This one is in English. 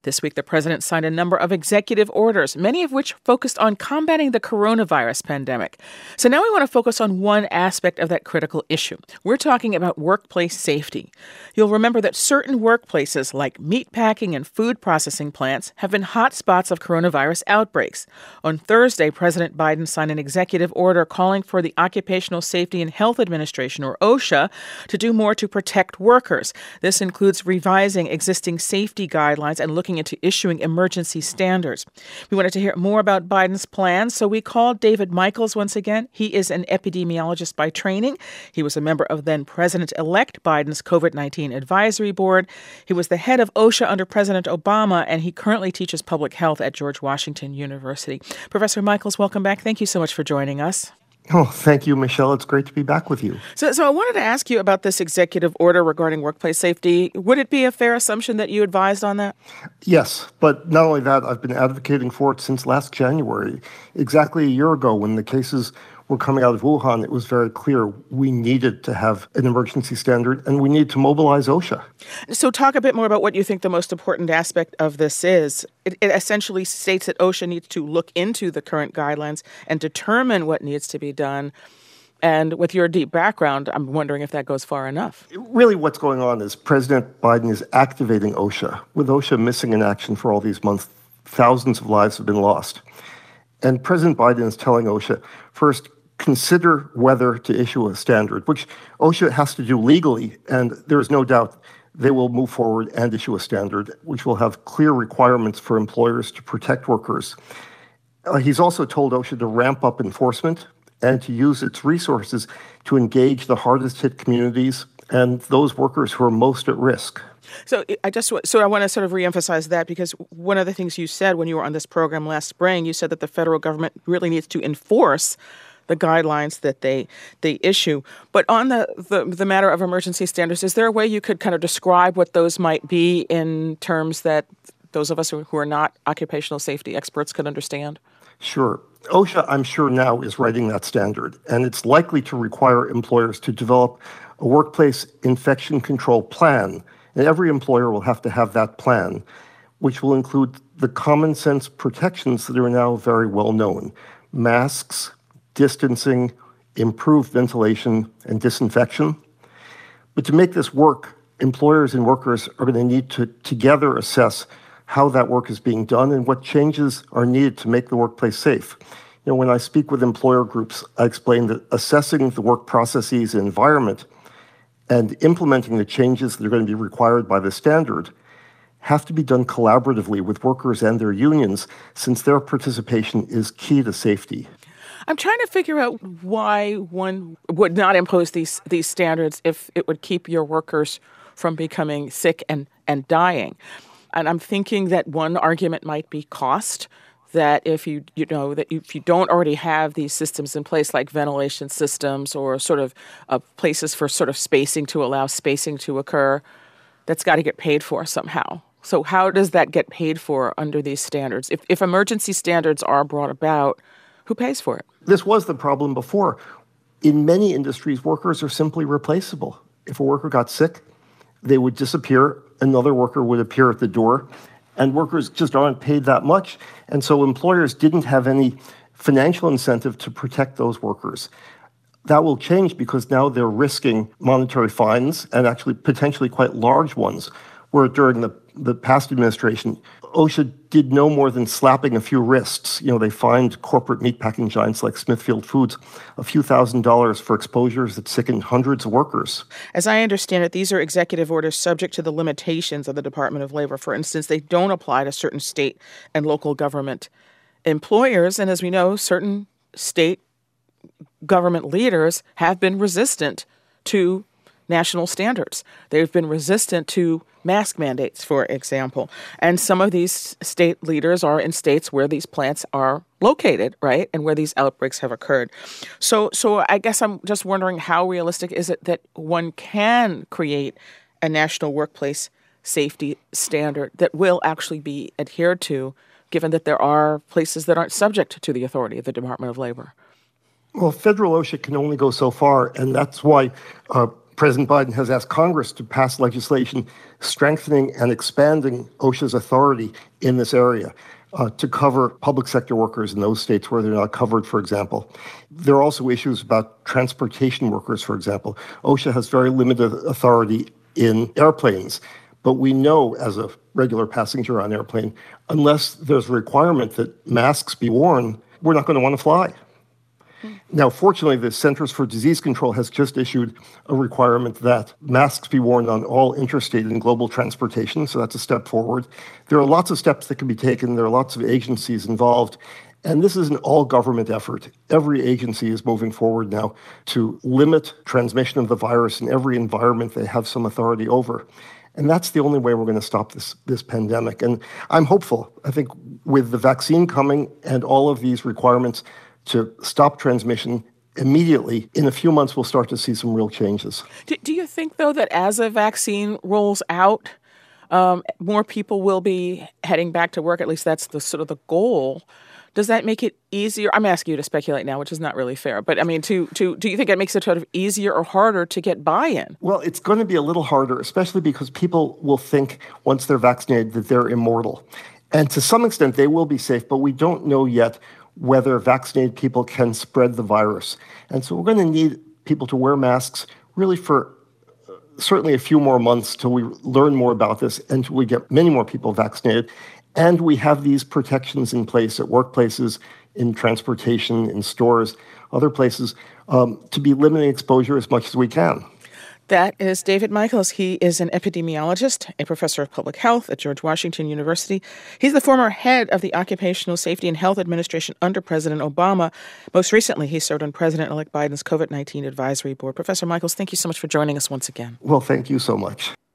This week, the president signed a number of executive orders, many of which focused on combating the coronavirus pandemic. So now we want to focus on one aspect of that critical issue. We're talking about workplace safety. You'll remember that certain workplaces like meatpacking and food processing plants have been hot spots of coronavirus outbreaks. On Thursday, President Biden signed an executive order calling for the Occupational Safety and Health Administration, or OSHA, to do more to protect workers. This includes revising existing safety guidelines and looking into issuing emergency standards. We wanted to hear more about Biden's plans, so we called David Michaels once again. He is an epidemiologist by training. He was a member of then-President-elect Biden's COVID-19 Advisory Board. He was the head of OSHA under President Obama, and he currently teaches public health at George Washington University. Professor Michaels, welcome back. Thank you so much for joining us. Oh, thank you, Michelle. It's great to be back with you. So I wanted to ask you about this executive order regarding workplace safety. Would it be a fair assumption that you advised on that? Yes, but not only that, I've been advocating for it since last January. Exactly a year ago, when the cases were coming out of Wuhan, it was very clear we needed to have an emergency standard and we need to mobilize OSHA. So talk a bit more about what you think the most important aspect of this is. It essentially states that OSHA needs to look into the current guidelines and determine what needs to be done. And with your deep background, I'm wondering if that goes far enough. Really what's going on is President Biden is activating OSHA. With OSHA missing in action for all these months, thousands of lives have been lost. And President Biden is telling OSHA, first, consider whether to issue a standard, which OSHA has to do legally, and there is no doubt they will move forward and issue a standard, which will have clear requirements for employers to protect workers. He's also told OSHA to ramp up enforcement and to use its resources to engage the hardest hit communities and those workers who are most at risk. So I want to sort of reemphasize that, because one of the things you said when you were on this program last spring, you said that the federal government really needs to enforce the guidelines that they issue. But on the matter of emergency standards, is there a way you could kind of describe what those might be in terms that those of us who are not occupational safety experts could understand? Sure. OSHA, I'm sure now, is writing that standard, and it's likely to require employers to develop a workplace infection control plan. And every employer will have to have that plan, which will include the common sense protections that are now very well known: masks, distancing, improved ventilation, and disinfection. But to make this work, employers and workers are going to need to together assess how that work is being done and what changes are needed to make the workplace safe. You know, when I speak with employer groups, I explain that assessing the work processes and environment and implementing the changes that are going to be required by the standard have to be done collaboratively with workers and their unions, since their participation is key to safety. I'm trying to figure out why one would not impose these standards if it would keep your workers from becoming sick and dying. And I'm thinking that one argument might be cost, that if you don't already have these systems in place, like ventilation systems or sort of places for sort of spacing to allow spacing to occur, that's got to get paid for somehow. So how does that get paid for under these standards? If emergency standards are brought about, who pays for it? This was the problem before. In many industries, workers are simply replaceable. If a worker got sick, they would disappear, another worker would appear at the door, and workers just aren't paid that much. And so employers didn't have any financial incentive to protect those workers. That will change because now they're risking monetary fines, and actually potentially quite large ones, where during the past administration, OSHA did no more than slapping a few wrists. You know, they fined corporate meatpacking giants like Smithfield Foods a few $1,000s for exposures that sickened hundreds of workers. As I understand it, these are executive orders subject to the limitations of the Department of Labor. For instance, they don't apply to certain state and local government employers. And as we know, certain state government leaders have been resistant to national standards. They've been resistant to mask mandates, for example. And some of these state leaders are in states where these plants are located, right, and where these outbreaks have occurred. So I guess I'm just wondering, how realistic is it that one can create a national workplace safety standard that will actually be adhered to, given that there are places that aren't subject to the authority of the Department of Labor? Well, federal OSHA can only go so far, and that's why President Biden has asked Congress to pass legislation strengthening and expanding OSHA's authority in this area to cover public sector workers in those states where they're not covered, for example. There are also issues about transportation workers, for example. OSHA has very limited authority in airplanes. But we know, as a regular passenger on an airplane, unless there's a requirement that masks be worn, we're not going to want to fly. Now, fortunately, the Centers for Disease Control has just issued a requirement that masks be worn on all interstate and global transportation, so that's a step forward. There are lots of steps that can be taken. There are lots of agencies involved, and this is an all-government effort. Every agency is moving forward now to limit transmission of the virus in every environment they have some authority over. And that's the only way we're going to stop this pandemic. And I'm hopeful. I think with the vaccine coming and all of these requirements to stop transmission immediately, in a few months, we'll start to see some real changes. Do you think, though, that as a vaccine rolls out, more people will be heading back to work? At least that's the sort of the goal. Does that make it easier? I'm asking you to speculate now, which is not really fair. But I mean, do you think it makes it sort of easier or harder to get buy-in? Well, it's going to be a little harder, especially because people will think once they're vaccinated that they're immortal. And to some extent, they will be safe, but we don't know yet whether vaccinated people can spread the virus. And so we're going to need people to wear masks really for certainly a few more months till we learn more about this and till we get many more people vaccinated. And we have these protections in place at workplaces, in transportation, in stores, other places, to be limiting exposure as much as we can. That is David Michaels. He is an epidemiologist, a professor of public health at George Washington University. He's the former head of the Occupational Safety and Health Administration under President Obama. Most recently, he served on President-elect Biden's COVID-19 Advisory Board. Professor Michaels, thank you so much for joining us once again. Well, thank you so much.